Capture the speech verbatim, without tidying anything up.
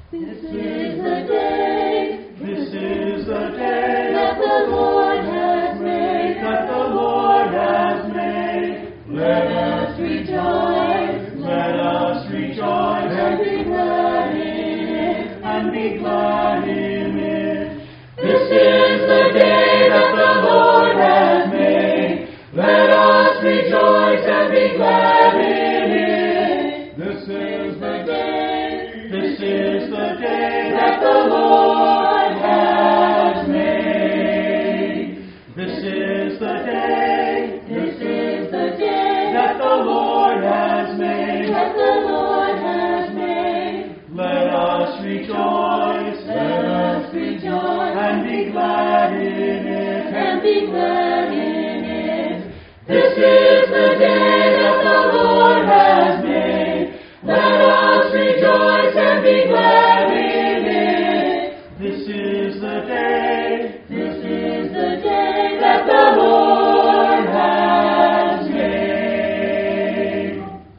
This is the day, this is the day that the Lord has made, that the Lord has made. Let us rejoice, let us rejoice, and be glad in it, and be glad in it. This is the day that the Lord has made. Let us rejoice and be glad in it. This is the day, this is the day that the Lord has made. This is the day, this is the day that the Lord has made, that the Lord has made. Let us rejoice, let us rejoice, and be glad in it, and be glad in it. This is the day.